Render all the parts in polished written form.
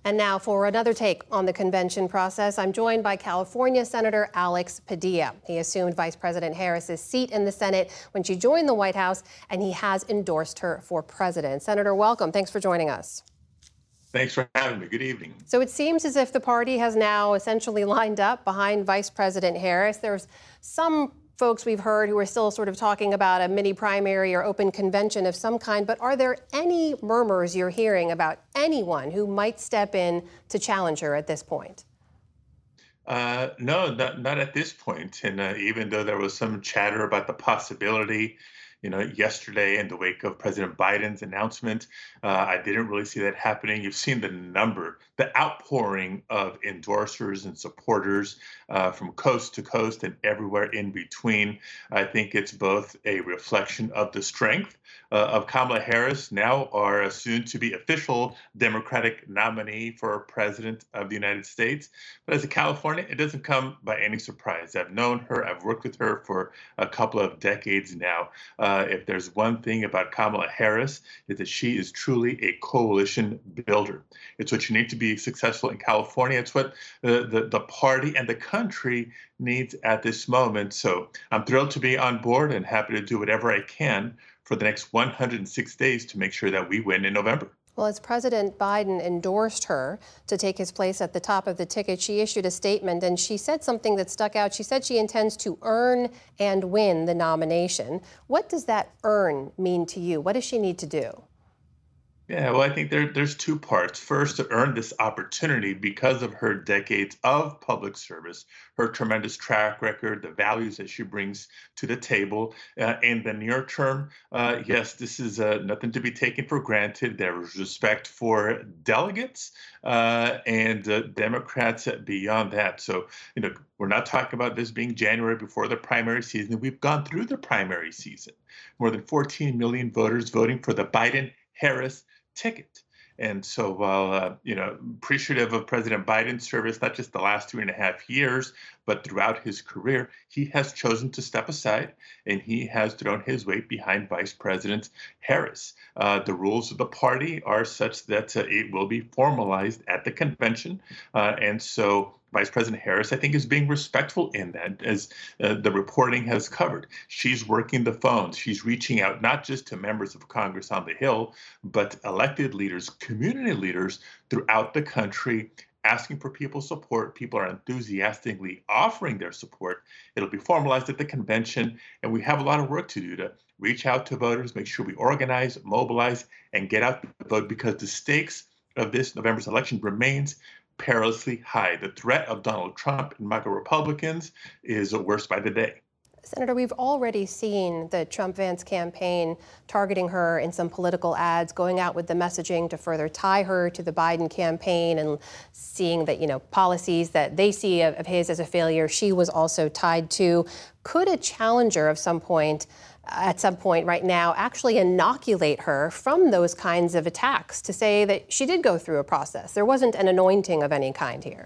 And now for another take on the convention process, I'm joined by California Senator Alex Padilla. He assumed Vice President Harris's seat in the Senate when she joined the White House, and he has endorsed her for president. Senator, welcome. Thanks for joining us. Thanks for having me. Good evening. So it seems as if the party has now essentially lined up behind Vice President Harris. There's some folks we've heard who are still sort of talking about a mini primary or open convention of some kind. But are there any murmurs you're hearing about anyone who might step in to challenge her at this point? No, not at this point. And even though there was some chatter about the possibility, yesterday in the wake of President Biden's announcement, I didn't really see that happening. You've seen the outpouring of endorsers and supporters from coast to coast and everywhere in between. I think it's both a reflection of the strength of Kamala Harris, now our soon-to-be official Democratic nominee for President of the United States. But as a Californian, it doesn't come by any surprise. I've known her, I've worked with her for a couple of decades now. If there's one thing about Kamala Harris, is that she is truly a coalition builder. It's what you need to be successful in California. It's what the party and the country needs at this moment. So I'm thrilled to be on board and happy to do whatever I can for the next 106 days to make sure that we win in November. Well, as President Biden endorsed her to take his place at the top of the ticket, she issued a statement and she said something that stuck out. She said she intends to earn and win the nomination. What does that earn mean to you? What does she need to do? Yeah, well, I think there's two parts. First, to earn this opportunity because of her decades of public service, her tremendous track record, the values that she brings to the table. In the near term, yes, this is nothing to be taken for granted. There is respect for delegates and Democrats beyond that. So, we're not talking about this being January before the primary season. We've gone through the primary season. More than 14 million voters voting for the Biden-Harris ticket. And so while, appreciative of President Biden's service, not just the last 3.5 years, but throughout his career, he has chosen to step aside and he has thrown his weight behind Vice President Harris. The rules of the party are such that it will be formalized at the convention. And so Vice President Harris, I think, is being respectful in that, as the reporting has covered. She's working the phones. She's reaching out not just to members of Congress on the Hill, but elected leaders, community leaders throughout the country, asking for people's support. People are enthusiastically offering their support. It'll be formalized at the convention, and we have a lot of work to do to reach out to voters, make sure we organize, mobilize, and get out the vote, because the stakes of this November's election remains perilously high. The threat of Donald Trump and MAGA Republicans is worse by the day. Senator, we've already seen the Trump-Vance campaign targeting her in some political ads, going out with the messaging to further tie her to the Biden campaign, and seeing that, policies that they see of his as a failure, she was also tied to. Could a challenger at some point right now actually inoculate her from those kinds of attacks, to say that she did go through a process? There wasn't an anointing of any kind here.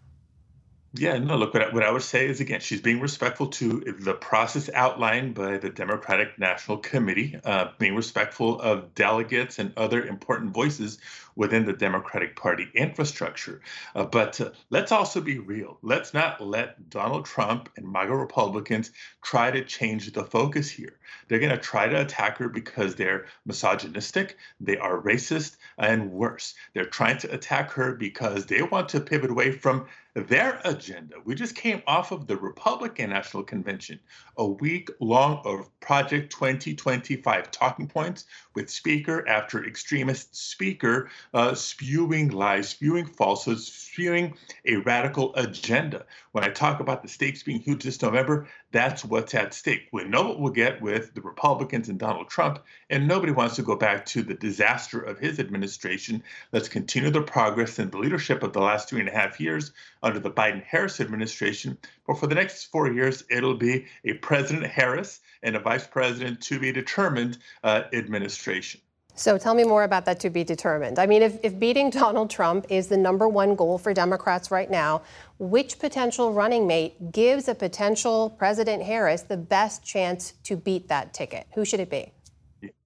Yeah, no, look, what I would say is, again, she's being respectful to the process outlined by the Democratic National Committee, being respectful of delegates and other important voices within the Democratic Party infrastructure. But let's also be real. Let's not let Donald Trump and MAGA Republicans try to change the focus here. They're going to try to attack her because they're misogynistic, they are racist, and worse. They're trying to attack her because they want to pivot away from their agenda. We just came off of the Republican National Convention, a week long of Project 2025 talking points with speaker after extremist speaker spewing lies, spewing falsehoods, spewing a radical agenda. When I talk about the stakes being huge this November, that's what's at stake. We know what we'll get with the Republicans and Donald Trump, and nobody wants to go back to the disaster of his administration. Let's continue the progress and the leadership of the last 3.5 years under the Biden-Harris administration. But for the next 4 years, it'll be a President Harris and a Vice President to be determined administration. So tell me more about that to be determined. I mean, if beating Donald Trump is the #1 goal for Democrats right now, which potential running mate gives a potential President Harris the best chance to beat that ticket? Who should it be?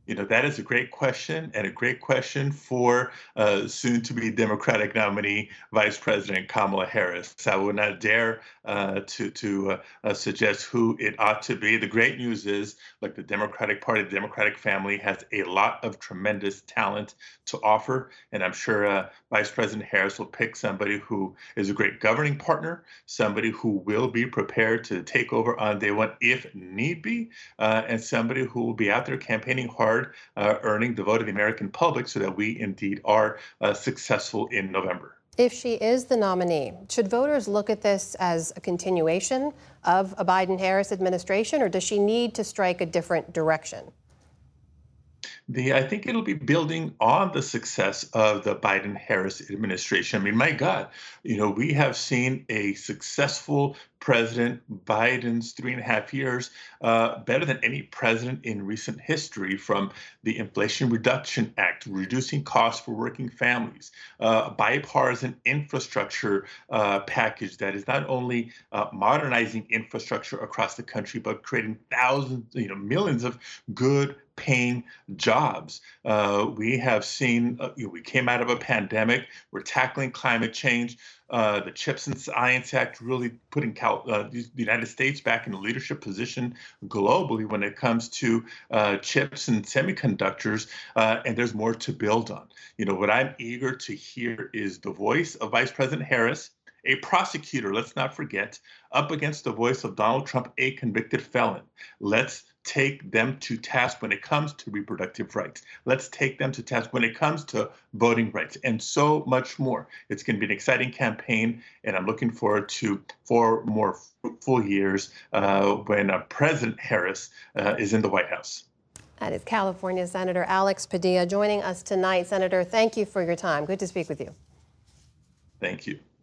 That is a great question, and a great question for soon-to-be Democratic nominee Vice President Kamala Harris. I would not dare to suggest who it ought to be. The great news is, like, the Democratic Party, the Democratic family has a lot of tremendous talent to offer, and I'm sure Vice President Harris will pick somebody who is a great governing partner, somebody who will be prepared to take over on day one if need be, and somebody who will be out there campaigning hard, earning the vote of the American public so that we indeed are successful in November. If she is the nominee, should voters look at this as a continuation of a Biden-Harris administration, or does she need to strike a different direction? I think it'll be building on the success of the Biden-Harris administration. I mean, my God, we have seen a successful President. Biden's 3.5 years, better than any president in recent history, from the Inflation Reduction Act, reducing costs for working families, a bipartisan infrastructure package that is not only modernizing infrastructure across the country, but creating thousands, millions of good paying jobs. We have seen, we came out of a pandemic. We're tackling climate change. The CHIPS and Science Act really putting the United States back in a leadership position globally when it comes to chips and semiconductors, and there's more to build on. What I'm eager to hear is the voice of Vice President Harris, a prosecutor, let's not forget, up against the voice of Donald Trump, a convicted felon. Let's take them to task when it comes to reproductive rights. Let's take them to task when it comes to voting rights, and so much more. It's going to be an exciting campaign, and I'm looking forward to 4 more fruitful years when President Harris is in the White House. That is California Senator Alex Padilla joining us tonight. Senator, thank you for your time. Good to speak with you. Thank you.